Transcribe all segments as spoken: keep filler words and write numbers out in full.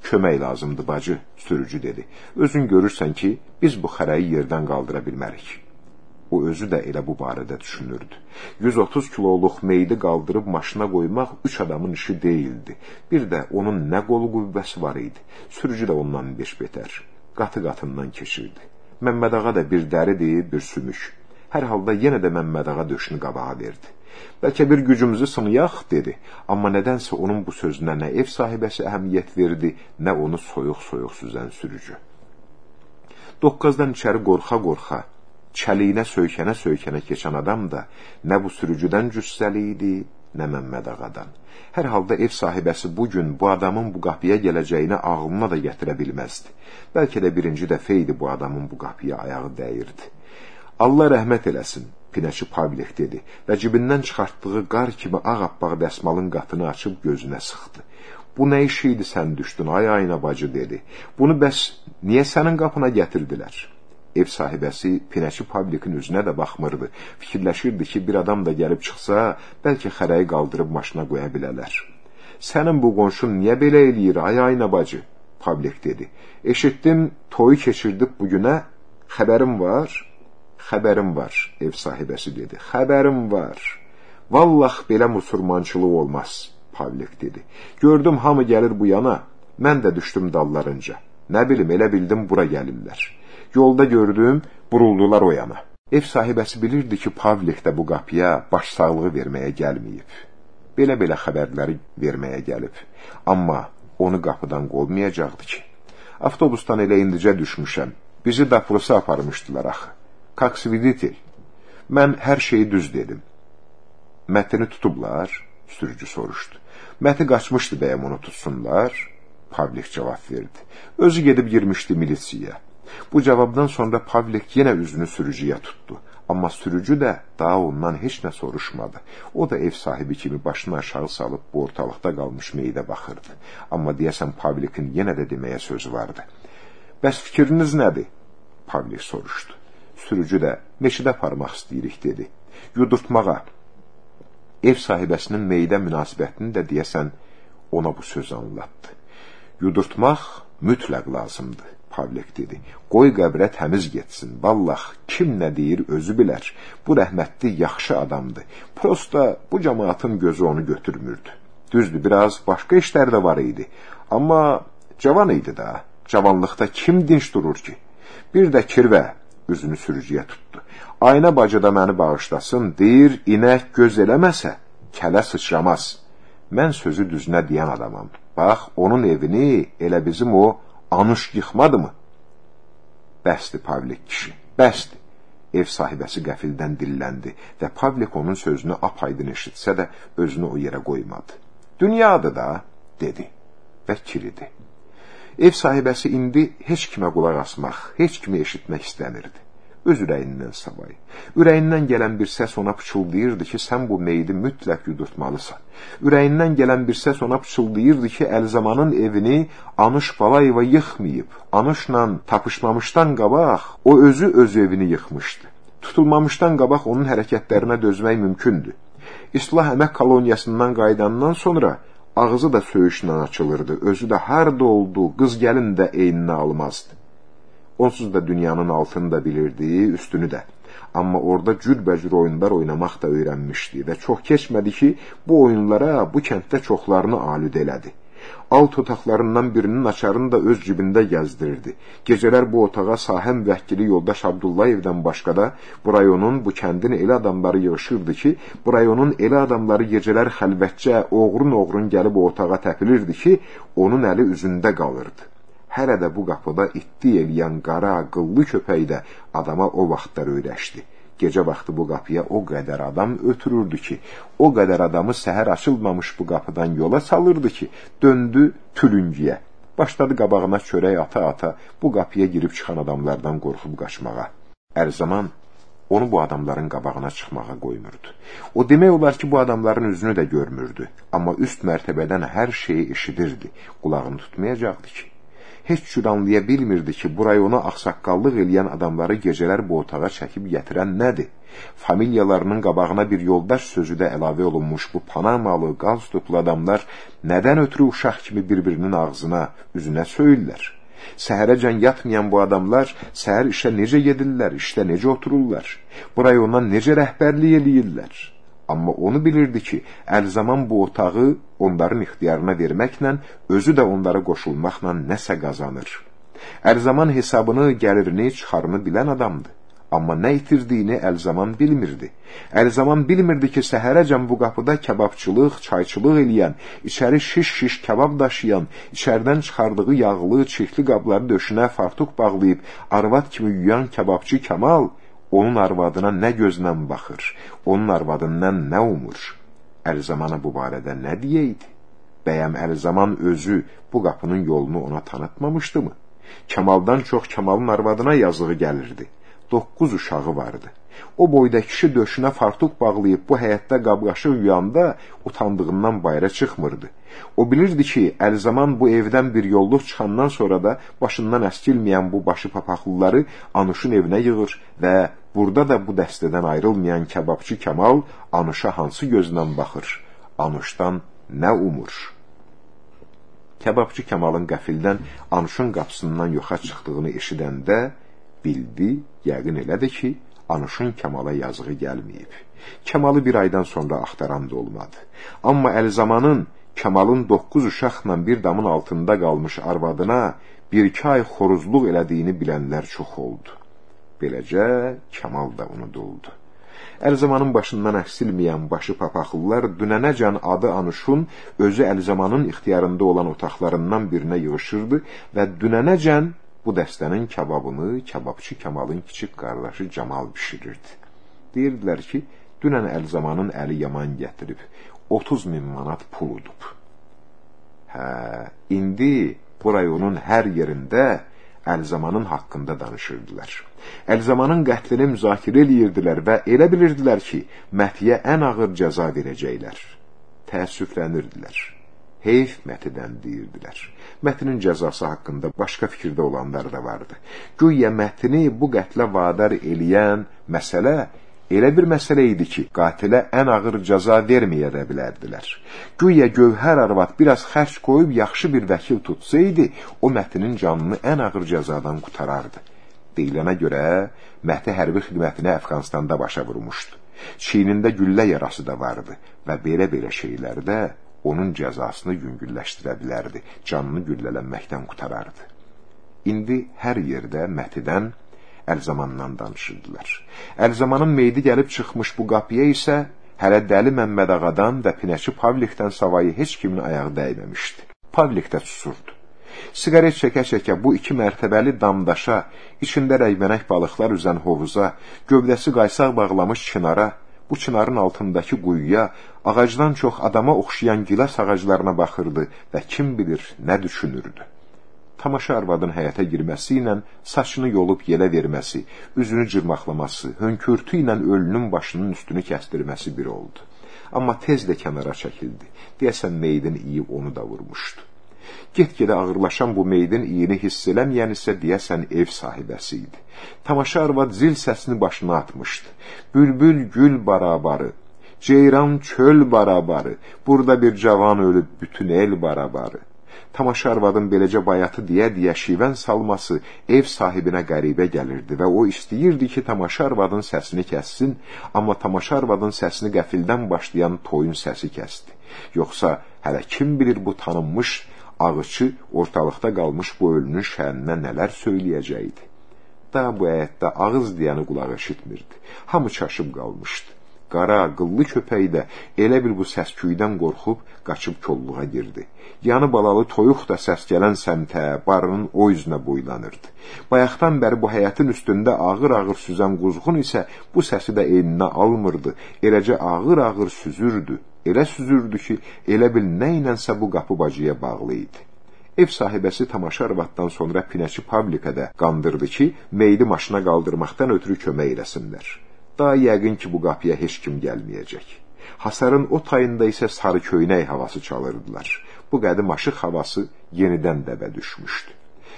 kömək lazımdır, bacı, sürücü dedi. Özün görürsən ki, biz bu xərəyi yerdən qaldıra bilmərik. O özü də elə bu barədə düşünürdü. yüz otuz kiloluq meyidi qaldırıb maşına qoymaq üç adamın işi deyildi. Bir də onun nə qolu qüvvəsi var idi. Sürücü də ondan beş betər. Qatı-qatından keçirdi. Məmmədağa da bir dəri deyib bir sümük. Hər halda yenə də Məmmədağa döşünü qabağa verdi. Bəlkə bir gücümüzü sınayaq, dedi. Amma nədənsə onun bu sözünə nə ev sahibəsi əhəmiyyət verdi, nə onu soyuq-soyuq süzən sürücü. Doqqazdan içəri qorxa-qorxa, çəliyinə söykənə-söykənə keçən adam da nə bu sürücüdən cüssəli idi, nə Məmmədağadan. Hər halda ev sahibəsi bugün bu adamın bu qapıya gələcəyini ağlına da gətirə bilməzdi. Bəlkə də birinci dəfə idi bu adamın bu qapıya ayağı dəyirdi. Allah rəhmət eləsin, Pinəçi Pavlik dedi və cibindən çıxartdığı qar kimi ağappaq dəsmalın qatını açıb gözünə sıxdı. Bu nə iş idi sən düşdün, ay ayına bacı, dedi. Bunu bəs niyə sənin qapına gətirdilər? Ev sahibəsi Pinəçi Pavlikin üzünə də baxmırdı. Fikirləşirdi ki, bir adam da gəlib çıxsa, bəlkə xərəyi qaldırıb maşına qoya bilərlər. Sənin bu qonşun niyə belə eləyir, ay ayına bacı? Pavlik dedi. Eşitdim, toyu keçirdib bugünə, xəbərim var, xəbərim var, ev sahibəsi dedi. Xəbərim var. Vallah belə musurmançılıq olmaz, Pavlik dedi. Gördüm hamı gəlir bu yana, mən də düşdüm dallarınca. Nə bilim, elə bildim bura gəlirlər. Yolda gördüm, buruldular o yana. Ev sahibəsi bilirdi ki, Pavlik də bu qapıya başsağlığı verməyə gəlməyib. Belə-belə xəbərləri verməyə gəlib. Amma onu qapıdan qolmayacaqdı ki. Avtobusdan elə indicə düşmüşəm. Bizi Daprusa aparmışdılar axı. Kaksviditil. Mən hər şeyi düz dedim. Mətini tutublar, sürücü soruşdu. Məti qaçmışdı bəyəm onu tutsunlar? Pavlik cavab verdi. Özü gedib girmişdi milisiyə. Bu cavabdan sonra Pavlik yenə üzünü sürücüyə tutdu. Amma sürücü də daha ondan heç nə soruşmadı. O da ev sahibi kimi başını aşağı salıb bu ortalıqda qalmış meyidə baxırdı. Amma deyəsən Pavlikin yenə də deməyə sözü vardı. Bəs fikriniz nədir? Pavlik soruşdu. Sürücü də meşidə aparmaq istəyirik, dedi. Yudurtmağa. Ev sahibəsinin meyidə münasibətini də deyəsən ona bu söz anlattı. Yudurtmaq mütləq lazımdır, Pavlik dedi. Qoy qəbrə təmiz getsin. Vallah, kim nə deyir özü bilər. Bu rəhmətli yaxşı adamdır. Prosta bu cəmaatın gözü onu götürmürdü. Düzdür, biraz başqa işlər də var idi. Amma cavan idi da. Cavanlıqda kim dinç durur ki? Bir də kirvə üzünü sürücüyə tutdu. Ayna bacı da məni bağışlasın, deyir, inək göz eləməsə, kələ sıçramaz. Mən sözü düzünə deyən adamam. Bax, onun evini elə bizim o Anuş yıxmadı mı? Bəsdir, Pavlik kişi, bəsdir. Ev sahibəsi qəfildən dilləndi və Pavlik onun sözünü apaydın eşitsə də özünü o yerə qoymadı. Dünyadır da, dedi və kiridi. Ev sahibəsi indi heç kimə qulaq asmaq, heç kimi eşitmək istəmirdi. Öz ürəyindən savayı. Ürəyindən gələn bir səs ona pıçıldayırdı ki, sən bu meyidi mütləq yudurtmalısan. Ürəyindən gələn bir səs ona pıçıldayırdı ki, Əlzamanın evini Anuş Balayeva yıxmayıb. Anuşla tapışmamışdan qabaq, o özü öz evini yıxmışdı. Tutulmamışdan qabaq onun hərəkətlərinə dözmək mümkündür. İslah əmək koloniyasından qaydandan sonra ağzı da söyüşlə açılırdı, özü də harda oldu, qız gəlin də eyninə almazdı. Onsuz da dünyanın altını da bilirdi, üstünü də. Amma orada cürbəcür oyunlar oynamaq da öyrənmişdi və çox keçmədi ki, bu oyunlara bu kənddə çoxlarını alüd elədi. Alt otaqlarından birinin açarını da öz cibində gəzdirirdi. Gecələr bu otağa sahə müvəkkili yoldaş Abdullayevdən başqa da bu rayonun, bu kəndin elə adamları yığışırdı ki, bu rayonun elə adamları gecələr xəlvətcə, oğrun-oğrun gəlib o otağa təpilirdi ki, onun əli üzündə qalırdı. Hələ də bu qapıda itdi eləyən qara, qıllı köpək də adama o vaxtlar öyrəşdi. Gecə vaxtı bu qapıya o qədər adam ötürürdü ki, o qədər adamı səhər açılmamış bu qapıdan yola salırdı ki, döndü tülüngüyə. Başladı qabağına çörək ata-ata bu qapıya girib çıxan adamlardan qorxub qaçmağa. Ərzaman onu bu adamların qabağına çıxmağa qoymurdu. O demək olar ki, bu adamların üzünü də görmürdü. Amma üst mərtəbədən hər şeyi eşidirdi. Qulağını tutmayacaqdı ki. heç cür anlaya bilmirdi ki, bu rayona ağsaqqallıq eləyən adamları gecələr bu otağa çəkib gətirən nədir? Familiyalarının qabağına bir yoldaş sözü də əlavə olunmuş bu panamalı, qalstuklu adamlar nədən ötürü uşaq kimi bir-birinin ağzına, üzünə söyürlər? Səhərəcən yatmayan bu adamlar səhər işə necə gedirlər, işdə necə otururlar? Bu rayondan necə rəhbərlik eləyirlər? Amma onu bilirdi ki, Əlzaman bu otağı onların ixtiyarına verməklə, özü də onlara qoşulmaqla nəsə qazanır. Əlzaman hesabını, gəlirini, çıxarını bilən adamdır. Amma nə itirdiyini Əlzaman bilmirdi. Əlzaman bilmirdi ki, səhərəcən bu qapıda kebabçılıq, çayçılıq eləyən, içəri şiş-şiş kebab daşıyan, içərdən çıxardığı yağlı, çirkli qabları döşünə fartuq bağlayıb, arvad kimi yuyan kebabçı Kamal, onun arvadına nə gözlə baxır, onun arvadından nə umur? Əlzamana bu barədə nə deyəydi? Bəyəm Əlzaman özü bu qapının yolunu ona tanıtmamışdı mı? Kamaldan çox Kamalın arvadına yazığı gəlirdi. Doqquz uşağı vardı. O boyda kişi döşünə fartuq bağlayıb bu həyətdə qabqaşı yuyanda utandığından bayra çıxmırdı. O bilirdi ki, Əlzaman bu evdən bir yolluq çıxandan sonra da başından əskilməyən bu başı papaqlıları Anuşun evinə yığır və burada da bu dəstədən ayrılmayan kebabçı Kamal Anuşa hansı gözlə baxır, Anuşdan nə umur? Kebabçı Kamalın qəfildən Anuşun qapısından yoxa çıxdığını eşidəndə bildi, yəqin elədi ki, Anuşun Kamala yazığı gəlməyib. Kamalı bir aydan sonra axtaran da olmadı. Amma Əlzamanın Kamalın doqquz uşaqla bir damın altında qalmış arvadına bir-iki ay xoruzluq elədiyini bilənlər çox oldu. Beləcə Kamal da unuduldu. Əlzamanın başından əksilməyən başı papaqlılar dünənəcən adı Anuşun özü Əlzamanın ixtiyarında olan otaqlarından birinə yığışırdı və dünənəcən bu dəstənin kebabını kebabçı Kamalın kiçik qardaşı Camal bişirirdi. Deyirdilər ki, dünən Əlzamanın əli yaman gətirib, otuz min manat pul udub. Hə, indi bu rayonun hər yerində Əlzamanın haqqında danışırdılar. Əlzamanın qətlini müzakirə eləyirdilər və elə bilirdilər ki, Mətiyə ən ağır cəza verəcəklər. Təəssüflənirdilər. Heyf Mətidən deyirdilər. Mətinin cəzası haqqında başqa fikirdə olanlar da vardı. Güya Mətini bu qətlə vadar eləyən məsələ elə bir məsələ idi ki, qatilə ən ağır cəza verməyə də bilərdilər. Güya Gövhər arvad biraz xərc qoyub yaxşı bir vəkil tutsaydı, o Mətinin canını ən ağır cəzadan qutarardı. Deyilənə görə, Məti hərbi xidmətini Əfqanistanda başa vurmuşdu. Çiynində güllə yarası da vardı və belə-belə şeylərdə onun cəzasını yüngülləşdirə bilərdi, canını güllələnməkdən qutarardı. İndi hər yerdə Mətidən, Əlzamandan danışırdılar. Əlzamanın meydi gəlib çıxmış bu qapıya isə hələ Dəli Məmməd Ağadan və Pinəçi Pavlikdən savayı heç kimin ayağı dəyməmişdi. Pavlik də susurdu. Siqaret çəkə-çəkə bu iki mərtəbəli damdaşa, içində rəybənək balıqlar üzən hovuza, gövdəsi qaysaq bağlamış çinara, bu çinarın altındakı quyuya, ağacdan çox adama oxşayan gilas ağaclarına baxırdı və kim bilir nə düşünürdü. Tamaşa arvadın həyətə girməsi ilə saçını yolub yelə verməsi, üzünü cırmaqlaması, hönkürtü ilə ölünün başının üstünü kəstirməsi bir oldu. Amma tez də kənara çəkildi. Deyəsən meydin iyi onu da vurmuşdu. Get-gedə ağırlaşan bu meydin iyini hiss eləməyən isə deyəsən ev sahibəsi idi. Tamaşa arvad zil səsini başına atmışdı. Bülbül gül barabarı, ceyran çöl barabarı, burada bir cavan ölüb bütün el barabarı. Tamaşa arvadın beləcə bayatı deyə-deyə şivən salması ev sahibinə qəribə gəlirdi və o istəyirdi ki, tamaşa arvadın səsini kəssin, amma tamaşa arvadın səsini qəfildən başlayan toyun səsi kəsdi. Yoxsa hələ kim bilir bu tanınmış ağıçı ortalıqda qalmış bu ölünün şəninə nələr söyləyəcəkdi. Daha bu həyətdə ağız deyəni qulaq eşitmirdi. Hamı çaşıb qalmışdı. Qara, qıllı köpək də elə bil bu səsküydən qorxub qaçıb kolluğa girdi. Yanı balalı toyuq da səs gələn səmtə, barının o üzünə boylanırdı. Bayaqdan bəri bu həyətin üstündə ağır-ağır süzən quzğun isə bu səsi də eyninə almırdı. Eləcə ağır-ağır süzürdü. Elə süzürdü ki, elə bil nə ilənsə bu qapı bacıya bağlı idi. Ev sahibəsi tamaşa arvaddan sonra Pinəçi Pavlikə də qandırdı ki, meydi maşına qaldırmaqdan ötürü kömək eləsinlər. Daha yəqin ki, bu qapıya heç kim gəlməyəcək. Hasarın o tayında isə sarı köynək havası çalırdılar. Bu qədim aşıq havası yenidən dəbə düşmüşdü.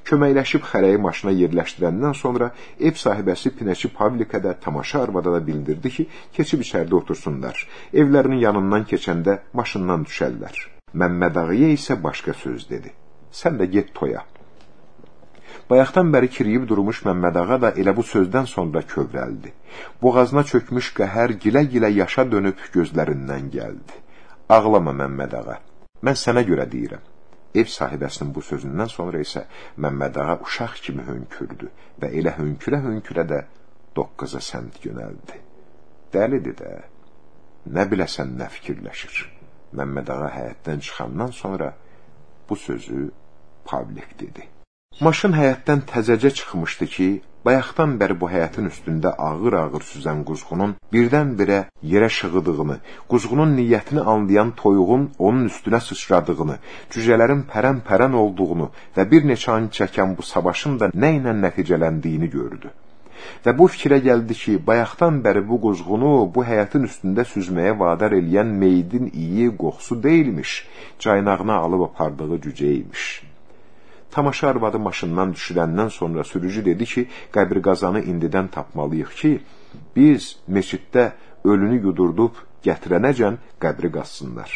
Köməkləşib xərəyi maşına yerləşdirəndən sonra ev sahibəsi pinəçi Pavlikə də, tamaşa arvada da bildirdi ki, keçib içəridə otursunlar. Evlərinin yanından keçəndə maşından düşərlər. Məmməd Ağaya isə başqa söz dedi. Sən də get toya. Bayaqdan bəri kiriyib durmuş Məmməd Ağa da elə bu sözdən sonra kövrəldi. Boğazına çökmüş qəhər gilə-gilə yaşa dönüb gözlərindən gəldi. Ağlama Məmməd Ağa, mən sənə görə deyirəm. Ev sahibəsinin bu sözündən sonra isə Məmməd Ağa uşaq kimi hönkürdü və elə hönkürə-hönkürə də doqqaza səmt yönəldi. Dəlidir də, nə biləsən nə fikirləşir. Məmməd Ağa həyətdən çıxandan sonra bu sözü Pavlik dedi. Maşın həyətdən təzəcə çıxmışdı ki, bayaqdan bəri bu həyətin üstündə ağır-ağır süzən quzğunun birdən-birə yerə şığıdığını, quzğunun niyyətini anlayan toyuğun onun üstünə sıçradığını, cücələrin pərən-pərən olduğunu və bir neçə an çəkən bu savaşın da nə ilə nəticələndiyini gördü. Və bu fikrə gəldi ki, bayaqdan bəri bu quzğunu bu həyətin üstündə süzməyə vadar eləyən meydin iyi qoxusu deyilmiş, caynağına alıb apardığı cücəymiş. Tamaşa arvadı maşından düşürəndən sonra sürücü dedi ki, qəbirqazanı indidən tapmalıyıq ki, biz meçiddə ölünü yudurdub gətirənəcən qəbri qazsınlar.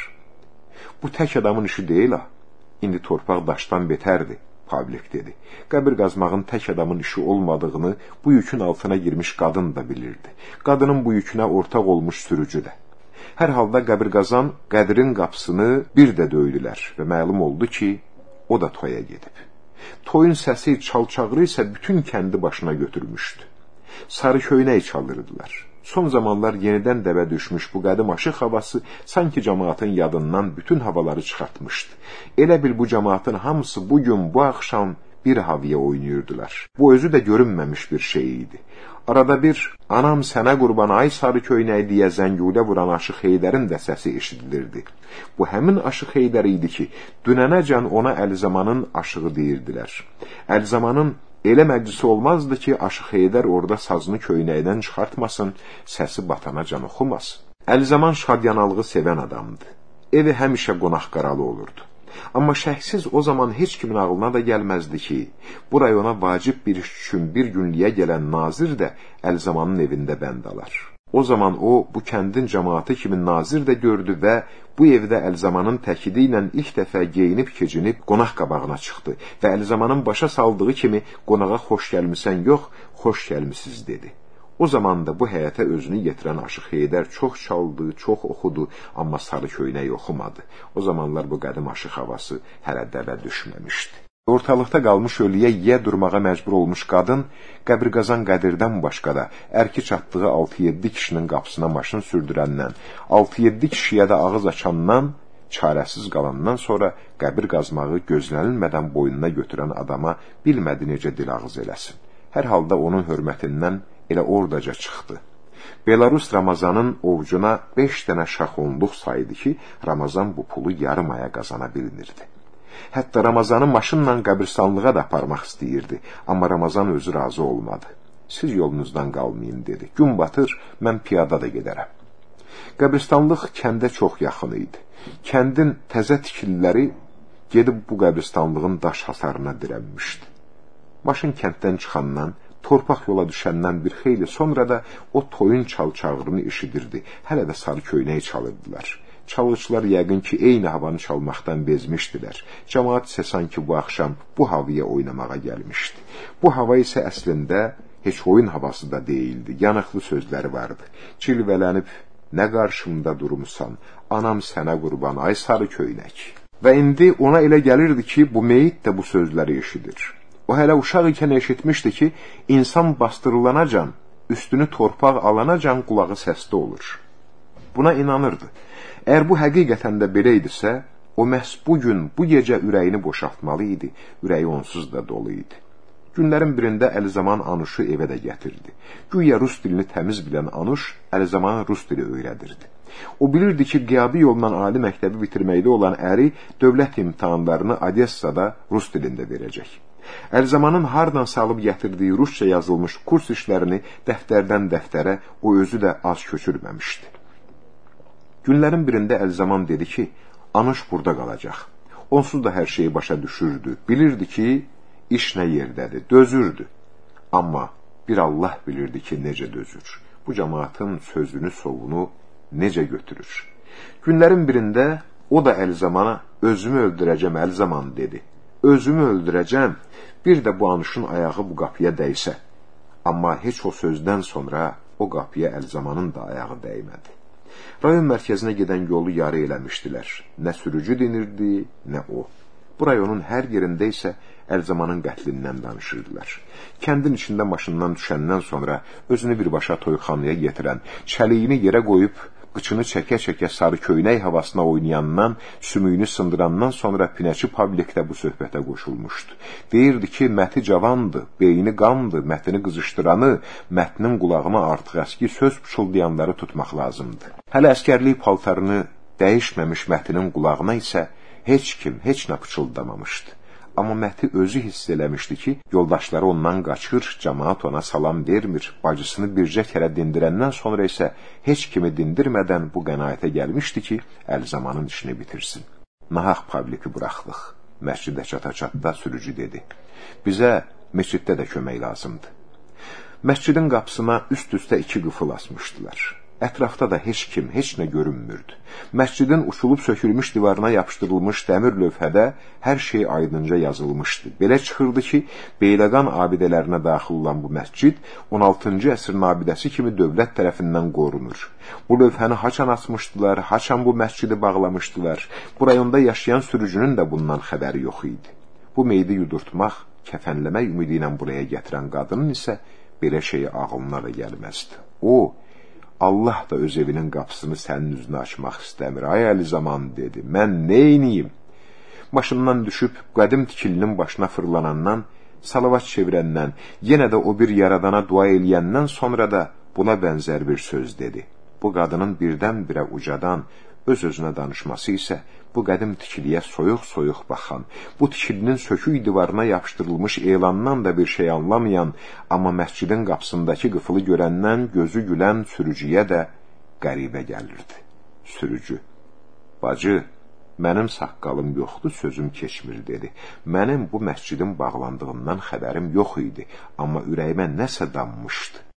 Bu tək adamın işi deyil ha, indi torpaq daşdan betərdir, Pavlik dedi. Qəbir qazmağın tək adamın işi olmadığını bu yükün altına girmiş qadın da bilirdi. Qadının bu yükünə ortaq olmuş sürücü də. Hər halda qəbir qazan qədirin qapısını bir də döydülər və məlum oldu ki, o da toya gedib. Toyun səsi, çalçağırı isə bütün kəndi başına götürmüşdü. Sarı köynək çalırdılar. Son zamanlar yenidən dəvə düşmüş bu qədim aşıq havası sanki cəmaatın yadından bütün havaları çıxartmışdı. Elə bil bu cəmaatın hamısı bugün, bu axşam bir havaya oynayırdılar. Bu özü də görünməmiş bir şey idi. Arada bir, anam sənə qurban ay sarı köynək deyə zəngulə vuran Aşıq Heydərin də səsi eşidilirdi. Bu həmin Aşıq Heydər idi ki, dünənəcən ona Əlzamanın aşığı deyirdilər. Əlzamanın elə məclisi olmazdı ki, Aşıq Heydər orada sazını köynəkdən çıxartmasın, səsi batanacan oxumasın. Əlzaman şadyanallığı sevən adamdı. Evi həmişə qonaq qaralı olurdu. Amma şəxsiz o zaman heç kimin ağlına da gəlməzdi ki, bu rayona vacib bir iş üçün bir günlüyə gələn nazir də Əlzamanın evində bənd alar. O zaman o, bu kəndin cəmaatı kimi nazir də gördü və bu evdə Əlzamanın təkidi ilə ilk dəfə geyinib keçinib qonaq qabağına çıxdı və Əlzamanın başa saldığı kimi qonağa xoş gəlmisən yox, xoş gəlmisiz dedi. O zaman da bu həyətə özünü yetirən Aşıq Heydər çox çaldı, çox oxudu, amma sarı köynək oxumadı. O zamanlar bu qədim aşıq havası hələ dəvə düşməmişdi. Ortalıqda qalmış ölüyə yiyə durmağa məcbur olmuş qadın, qəbirqazan Qədirdən başqa da ərki çatdığı altı yeddi kişinin qapısına maşın sürdürəndən, altı yeddi kişiyə də ağız açandan, çarəsiz qalandan sonra qəbir qazmağı gözlənilmədən boynuna götürən adama bilmədi necə dil ağız eləsin. Hər halda onun hörmətindən elə oradaca çıxdı. Belarus Ramazanın ovucuna beş dənə şaxonluq saydı ki, Ramazan bu pulu yarım aya qazana bilinirdi. Hətta Ramazanı maşınla qəbirstanlığa da aparmaq istəyirdi, amma Ramazan özü razı olmadı. Siz yolunuzdan qalmayın, dedi. Gün batır, mən piyada da gedərəm. Qəbirstanlıq kəndə çox yaxın idi. Kəndin təzə tikililəri gedib bu qəbirstanlığın daş hasarına dirənmişdi. Maşın kənddən çıxandan, torpaq yola düşəndən bir xeyli sonra da o toyun çal-çağırını eşidirdi. Hələ də sarı köynək çalırdılar. Çalğıçılar yəqin ki, eyni havanı çalmaqdan bezmişdilər. Cəmaat isə sanki bu axşam bu havaya oynamağa gəlmişdi. Bu hava isə əslində heç oyun havası da deyildi. Yanıqlı sözləri vardı. Cilvələnib, nə qarşımda durmusan, anam sənə qurban, ay sarı köynək. Və indi ona elə gəlirdi ki, bu meyit də bu sözləri eşidir. O hələ uşaq ikən eşitmişdi ki, insan bastırılanacan, üstünü torpaq alanacan qulağı səsdə olur. Buna inanırdı. Əgər bu həqiqətən də belə idisə, o məhz bugün, bu gecə ürəyini boşaltmalı idi, ürəyi onsuz da dolu idi. Günlərin birində Əlzaman Anuşu evə də gətirdi. Güya rus dilini təmiz bilən Anuş, Əlzamanın rus dili öyrədirdi. O bilirdi ki, qiyabi yolla ali məktəbi bitirməkdə olan əri dövlət imtahanlarını Odessada rus dilində verəcək. Əlzamanın hardan salıb gətirdiyi rusça yazılmış kurs işlərini dəftərdən dəftərə o özü də az köçürməmişdi. Günlərin birində Əlzaman dedi ki, Anuş burada qalacaq. Onsuz da hər şeyi başa düşürdü. Bilirdi ki, iş nə yerdədir, dözürdü. Amma bir Allah bilirdi ki, necə dözür. Bu cəmaatın sözünü, sovunu necə götürür. Günlərin birində o da Əlzamana özümü öldürəcəm Əlzaman dedi. Özümü öldürəcəm, bir də bu anışın ayağı bu qapıya dəysə. Amma heç o sözdən sonra o qapıya Əlzamanın da ayağı dəymədi. Rayon mərkəzinə gedən yolu yarı eləmişdilər. Nə sürücü dinirdi, nə o. Bu rayonun hər yerində isə Əlzamanın qətlindən danışırdılar. Kəndin içində maşından düşəndən sonra özünü birbaşa toyxanaya getirən, çəliyini yerə qoyub, qıçını çəkə-çəkə sarı köynək havasına oynayandan, sümüyünü sındırandan sonra Pinəçi Pavlikdə bu söhbətə qoşulmuşdu. Deyirdi ki, Məti cavandı, beyni qandı, Mətini qızışdıranı, Mətinin qulağına artıq əski söz pıçıldayanları tutmaq lazımdı. Hələ əskərlik paltarını dəyişməmiş Mətinin qulağına isə heç kim, heç nə pıçıldamamışdı. Amma Məti özü hiss eləmişdi ki, yoldaşları ondan qaçır, cəmaat ona salam vermir, bacısını bircə kərə dindirəndən sonra isə heç kimi dindirmədən bu qənaətə gəlmişdi ki, Əlzamanın işini bitirsin. Nahaq Pavliki buraxdıq. Məscidə çata-çatda sürücü dedi. Bizə məsciddə də kömək lazımdır. Məscidin qapısına üst-üstə iki qıfıl asmışdılar. Ətrafda da heç kim, heç nə görünmürdü. Məscidin uçulub sökülmüş divarına yapışdırılmış dəmir lövhədə hər şey aydınca yazılmışdı. Belə çıxırdı ki, Beyləqan abidələrinə daxil olan bu məscid on altıncı əsrin abidəsi kimi dövlət tərəfindən qorunur. Bu lövhəni haçan asmışdılar, haçan bu məscidi bağlamışdılar. Bu rayonda yaşayan sürücünün də bundan xəbəri yox idi. Bu meydi yudurtmaq, kəfənləmək ümidi ilə buraya gətirən qadının isə belə şeyi ağlına da gəlməzdi. O, Allah da öz evinin qapısını sənin üzünə açmaq istəmir. Ay Əlzaman dedi, mən neyniyim? Maşından düşüb qədim tikilinin başına fırlanandan, salavat çevirəndən, yenə də o bir yaradana dua eləyəndən sonra da buna bənzər bir söz dedi. Bu qadının birdən-birə ucadan öz-özünə danışması isə bu qədim tikiliyə soyuq-soyuq baxan, bu tikilinin sökük divarına yapışdırılmış elandan da bir şey anlamayan, amma məscidin qapısındakı qıfılı görəndən gözü gülən sürücüyə də qəribə gəlirdi. Sürücü, bacı, mənim saqqalım yoxdur, sözüm keçmir dedi. Mənim bu məscidin bağlandığından xəbərim yox idi, amma ürəyimə nəsə dammışdı.